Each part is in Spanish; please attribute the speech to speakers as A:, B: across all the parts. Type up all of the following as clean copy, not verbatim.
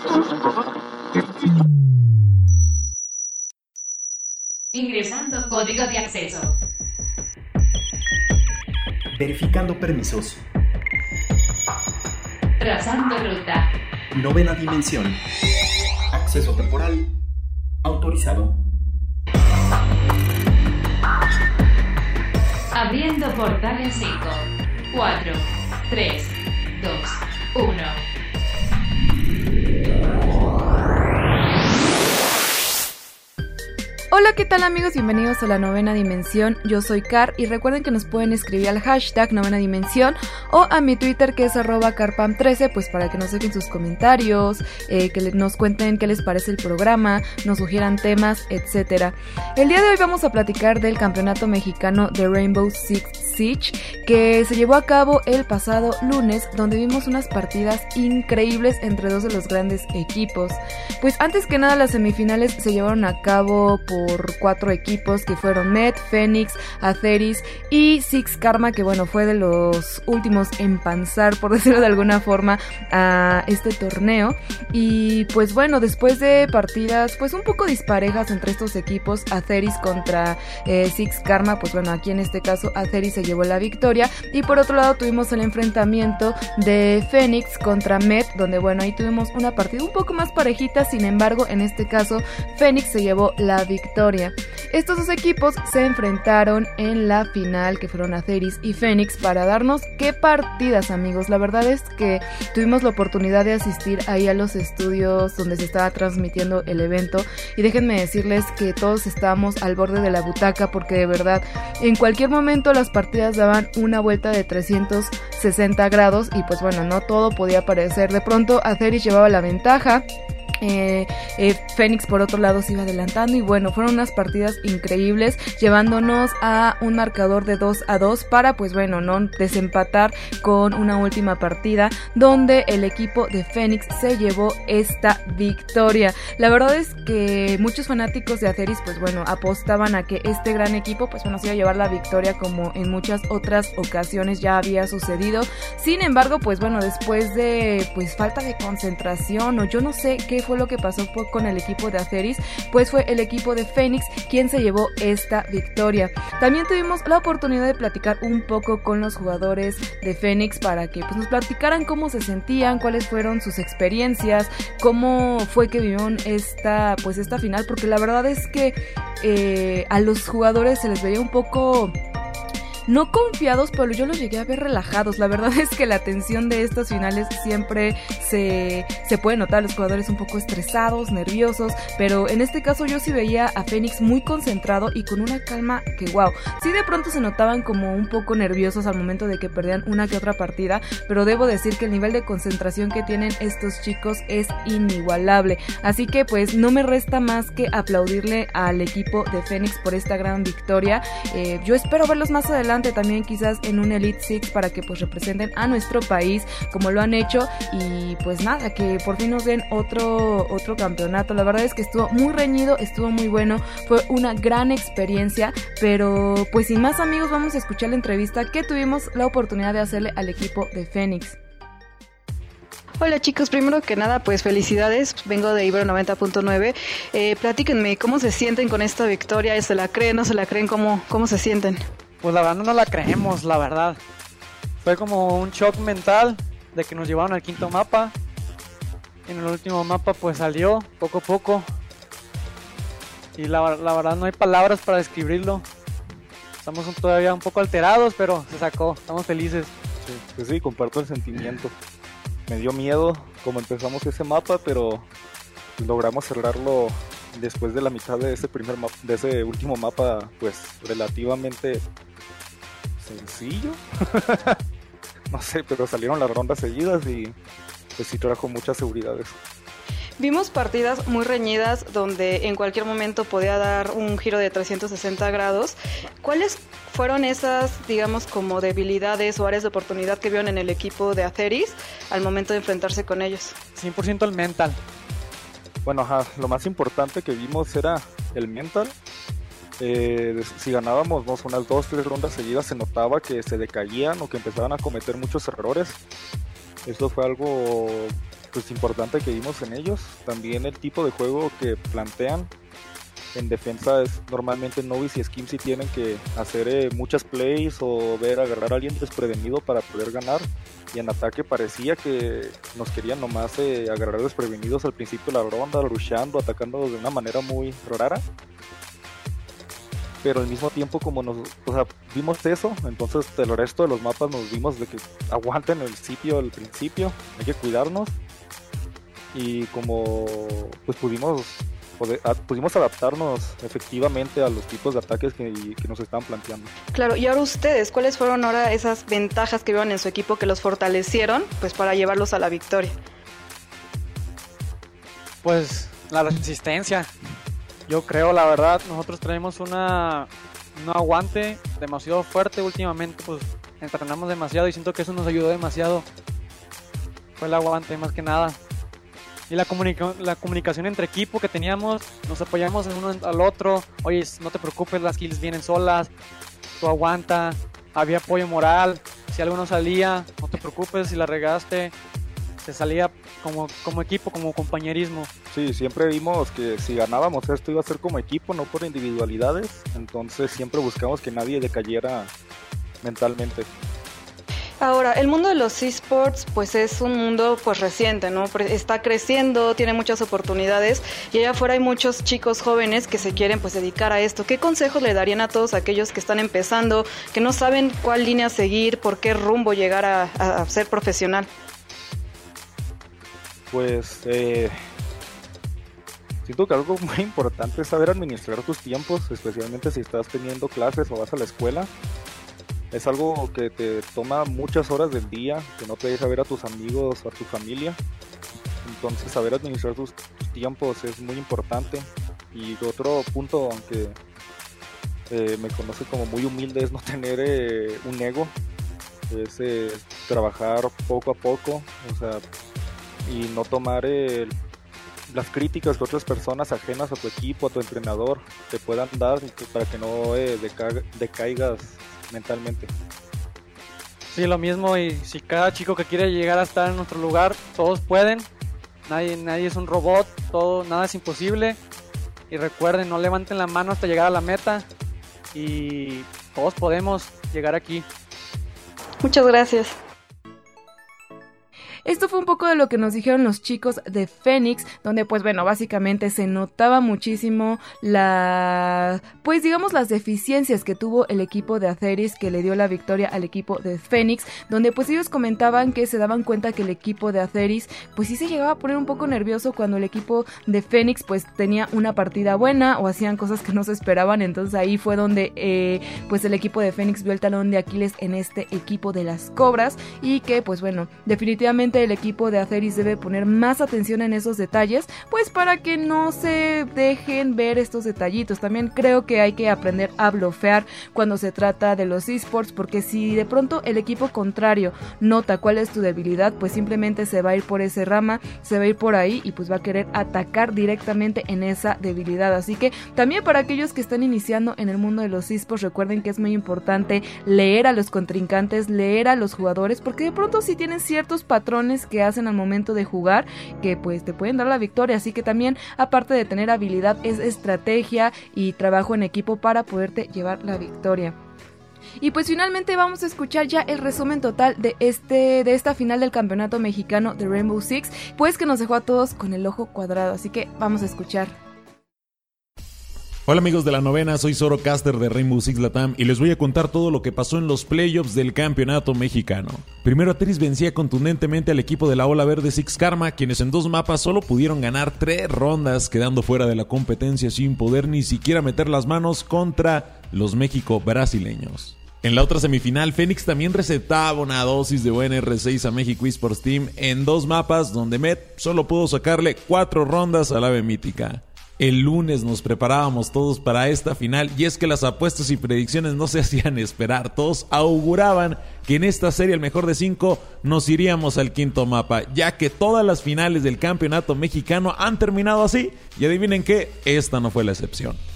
A: Ingresando código de acceso.
B: Verificando permisos.
A: Trazando ruta.
B: Novena dimensión. Acceso temporal autorizado.
A: Abriendo portal en 5, 4, 3, 2, 1.
C: Hola, ¿qué tal amigos? Bienvenidos a la novena dimensión. Yo soy Car y recuerden que nos pueden escribir al hashtag novena dimensión o a mi Twitter que es @carpam13, pues para que nos dejen sus comentarios, que nos cuenten qué les parece el programa, nos sugieran temas, etc. El día de hoy vamos a platicar del campeonato mexicano de Rainbow Six Siege que se llevó a cabo el pasado lunes, donde vimos unas partidas increíbles entre dos de los grandes equipos. Pues antes que nada las semifinales se llevaron a cabo por 4 equipos que fueron Met, Phoenix, Atheris y Six Karma, que bueno, fue de los últimos en panzar, por decirlo de alguna forma, a este torneo. Y pues bueno, después de partidas pues un poco disparejas entre estos equipos, Atheris contra Six Karma, pues bueno, aquí en este caso Atheris se llevó la victoria. Y por otro lado tuvimos el enfrentamiento de Phoenix contra Met, donde bueno, ahí tuvimos una partida un poco más parejita, sin embargo en este caso Phoenix se llevó la victoria. Estos dos equipos se enfrentaron en la final, que fueron Atheris y Phoenix, para darnos qué partidas, amigos. La verdad es que tuvimos la oportunidad de asistir ahí a los estudios donde se estaba transmitiendo el evento y déjenme decirles que todos estábamos al borde de la butaca, porque de verdad en cualquier momento las partidas daban una vuelta de 360 grados y pues bueno, no todo podía parecer. De pronto Atheris llevaba la ventaja, Phoenix por otro lado se iba adelantando y bueno, fueron unas partidas increíbles, llevándonos a un marcador de 2-2 para pues bueno, no desempatar con una última partida donde el equipo de Phoenix se llevó esta victoria. La verdad es que muchos fanáticos de Atheris pues bueno, apostaban a que este gran equipo pues bueno, se iba a llevar la victoria, como en muchas otras ocasiones ya había sucedido. Sin embargo pues bueno, después de pues falta de concentración o yo no sé qué fue lo que pasó con el equipo de Atheris, pues fue el equipo de Phoenix quien se llevó esta victoria. También tuvimos la oportunidad de platicar un poco con los jugadores de Phoenix para que pues nos platicaran cómo se sentían, cuáles fueron sus experiencias, cómo fue que vivieron esta final, porque la verdad es que a los jugadores se les veía un poco no confiados, pero yo los llegué a ver relajados. La verdad es que la tensión de estas finales siempre se puede notar, los jugadores un poco estresados, nerviosos, pero en este caso yo sí veía a Phoenix muy concentrado y con una calma que wow, sí de pronto se notaban como un poco nerviosos al momento de que perdían una que otra partida, pero debo decir que el nivel de concentración que tienen estos chicos es inigualable, así que pues no me resta más que aplaudirle al equipo de Phoenix por esta gran victoria. Yo espero verlos más adelante también quizás en un Elite Six para que pues representen a nuestro país como lo han hecho y pues nada, que por fin nos den otro campeonato. La verdad es que estuvo muy reñido, estuvo muy bueno, fue una gran experiencia, pero pues sin más amigos vamos a escuchar la entrevista que tuvimos la oportunidad de hacerle al equipo de Phoenix.
D: Hola chicos, primero que nada pues felicidades, vengo de Ibero 90.9, platíquenme cómo se sienten con esta victoria, ¿se la creen, no se la creen, cómo se sienten?
E: Pues la verdad no la creemos, la verdad. Fue como un shock mental de que nos llevaron al quinto mapa. En el último mapa pues salió poco a poco. Y la verdad no hay palabras para describirlo. Estamos todavía un poco alterados, pero se sacó, estamos felices.
F: Sí, pues sí, comparto el sentimiento. Me dio miedo como empezamos ese mapa, pero logramos cerrarlo después de la mitad de ese de ese último mapa, pues relativamente sencillo. No sé, pero salieron las rondas seguidas y pues sí trajo muchas seguridades.
D: Vimos partidas muy reñidas donde en cualquier momento podía dar un giro de 360 grados. ¿Cuáles fueron esas, digamos, como debilidades o áreas de oportunidad que vieron en el equipo de Atheris al momento de enfrentarse con ellos?
E: 100% el mental.
F: Bueno, lo más importante que vimos era el mental. Si ganábamos unas 2-3 rondas seguidas, se notaba que se decaían o que empezaban a cometer muchos errores. Esto fue algo pues importante que vimos en ellos. También el tipo de juego que plantean. En defensa es normalmente Novice y Skimzy tienen que hacer muchas plays o agarrar a alguien desprevenido para poder ganar. Y en ataque parecía que nos querían nomás agarrar desprevenidos al principio de la ronda, rusheando, atacando de una manera muy rara. Pero al mismo tiempo vimos eso, entonces el resto de los mapas nos vimos de que aguanten el sitio al principio, hay que cuidarnos. Y como pues pudimos adaptarnos efectivamente a los tipos de ataques que nos estaban planteando.
D: Claro, y ahora ustedes, ¿cuáles fueron ahora esas ventajas que vieron en su equipo que los fortalecieron pues para llevarlos a la victoria?
E: Pues la resistencia. Yo creo, la verdad, nosotros traemos un aguante demasiado fuerte últimamente, pues entrenamos demasiado y siento que eso nos ayudó demasiado. Fue el aguante más que nada. Y la comunicación entre equipo que teníamos, nos apoyamos el uno al otro. Oye, no te preocupes, las kills vienen solas, tú aguanta. Había apoyo moral, si algo no salía, no te preocupes, si la regaste, se salía como equipo, como compañerismo.
F: Sí, siempre vimos que si ganábamos esto iba a ser como equipo, no por individualidades. Entonces siempre buscamos que nadie decayera mentalmente.
D: Ahora, el mundo de los esports pues es un mundo pues reciente, ¿no? Está creciendo, tiene muchas oportunidades y allá afuera hay muchos chicos jóvenes que se quieren pues dedicar a esto. ¿Qué consejos le darían a todos aquellos que están empezando, que no saben cuál línea seguir, por qué rumbo llegar a ser profesional?
F: Pues siento que algo muy importante es saber administrar tus tiempos, especialmente si estás teniendo clases o vas a la escuela. Es algo que te toma muchas horas del día, que no te deja ver a tus amigos o a tu familia. Entonces saber administrar tus tiempos es muy importante. Y otro punto, aunque me conoce como muy humilde, es no tener un ego. Es trabajar poco a poco, o sea, y no tomar las críticas que otras personas ajenas a tu equipo, a tu entrenador, te puedan dar para que no decaigas mentalmente.
E: Sí, lo mismo, y si cada chico que quiere llegar a estar en nuestro lugar, todos pueden, nadie es un robot, nada es imposible, y recuerden, no levanten la mano hasta llegar a la meta, y todos podemos llegar aquí.
D: Muchas gracias.
C: Esto fue un poco de lo que nos dijeron los chicos de Fénix, donde pues bueno, básicamente se notaba muchísimo las deficiencias que tuvo el equipo de Atheris, que le dio la victoria al equipo de Fénix, donde pues ellos comentaban que se daban cuenta que el equipo de Atheris pues sí se llegaba a poner un poco nervioso cuando el equipo de Fénix pues tenía una partida buena o hacían cosas que no se esperaban. Entonces ahí fue donde pues el equipo de Fénix vio el talón de Aquiles en este equipo de las Cobras, y que pues bueno, definitivamente el equipo de Atheris debe poner más atención en esos detalles, pues para que no se dejen ver estos detallitos. También creo que hay que aprender a blofear cuando se trata de los esports, porque si de pronto el equipo contrario nota cuál es tu debilidad, pues simplemente se va a ir por esa rama, se va a ir por ahí y pues va a querer atacar directamente en esa debilidad. Así que también para aquellos que están iniciando en el mundo de los esports, recuerden que es muy importante leer a los contrincantes, leer a los jugadores, porque de pronto sí tienen ciertos patrones que hacen al momento de jugar que pues te pueden dar la victoria. Así que también, aparte de tener habilidad, es estrategia y trabajo en equipo para poderte llevar la victoria. Y pues finalmente vamos a escuchar ya el resumen total de esta final del campeonato mexicano de Rainbow Six, pues que nos dejó a todos con el ojo cuadrado. Así que vamos a escuchar.
G: Hola amigos de la novena, soy Zorocaster de Rainbow Six Latam y les voy a contar todo lo que pasó en los playoffs del campeonato mexicano. Primero, Atheris vencía contundentemente al equipo de la Ola Verde Six Karma, quienes en 2 mapas solo pudieron ganar 3 rondas, quedando fuera de la competencia sin poder ni siquiera meter las manos contra los México brasileños. En la otra semifinal, Fénix también recetaba una dosis de buen R6 a México Esports Team en 2 mapas donde Met solo pudo sacarle 4 rondas a la ave mítica. El lunes nos preparábamos todos para esta final, y es que las apuestas y predicciones no se hacían esperar. Todos auguraban que en esta serie, el mejor de 5, nos iríamos al 5º mapa, ya que todas las finales del campeonato mexicano han terminado así, y adivinen qué, esta no fue la excepción.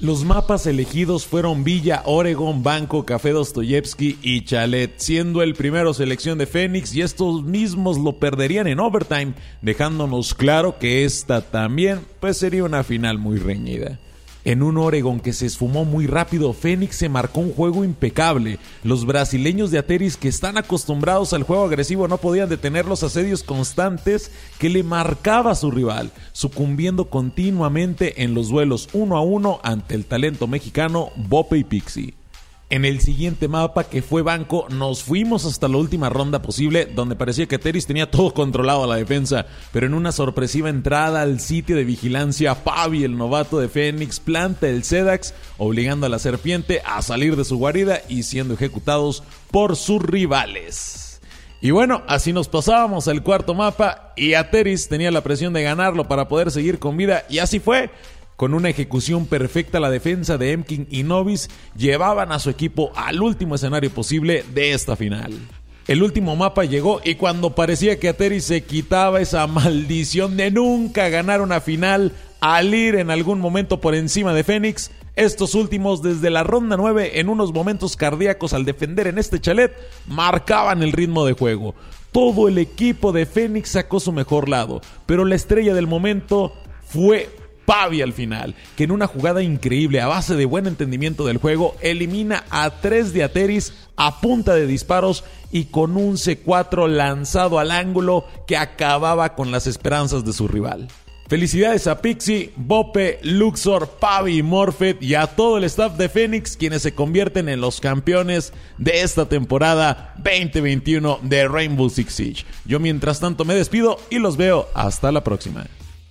G: Los mapas elegidos fueron Villa, Oregon, Banco, Café Dostoyevsky y Chalet, siendo el primero selección de Fénix, y estos mismos lo perderían en overtime, dejándonos claro que esta también pues sería una final muy reñida. En un Oregon que se esfumó muy rápido, Fénix se marcó un juego impecable. Los brasileños de Ateris, que están acostumbrados al juego agresivo, no podían detener los asedios constantes que le marcaba a su rival, sucumbiendo continuamente en los duelos 1-1 ante el talento mexicano Bope y Pixie. En el siguiente mapa, que fue Banco, nos fuimos hasta la última ronda posible, donde parecía que Ateris tenía todo controlado a la defensa, pero en una sorpresiva entrada al sitio de vigilancia, Pavi, el novato de Fénix, planta el Sedax, obligando a la serpiente a salir de su guarida y siendo ejecutados por sus rivales. Y bueno, así nos pasábamos al cuarto mapa, y Ateris tenía la presión de ganarlo para poder seguir con vida, y así fue. Con una ejecución perfecta, la defensa de Emkin y Novis llevaban a su equipo al último escenario posible de esta final. El último mapa llegó, y cuando parecía que Ateris se quitaba esa maldición de nunca ganar una final al ir en algún momento por encima de Fénix, estos últimos desde la ronda 9, en unos momentos cardíacos al defender en este chalet, marcaban el ritmo de juego. Todo el equipo de Fénix sacó su mejor lado, pero la estrella del momento fue Pavi al final, que en una jugada increíble a base de buen entendimiento del juego elimina a 3 de Ateris a punta de disparos y con un C4 lanzado al ángulo que acababa con las esperanzas de su rival. Felicidades a Pixie, Bope, Luxor, Pavi y Morphet y a todo el staff de Fénix, quienes se convierten en los campeones de esta temporada 2021 de Rainbow Six Siege. Yo mientras tanto me despido y los veo hasta la próxima.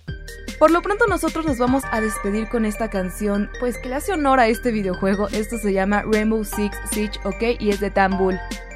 C: Por lo pronto nosotros nos vamos a despedir con esta canción, pues que le hace honor a este videojuego. Esto se llama Rainbow Six Siege, ¿ok? Y es de Dan Bull.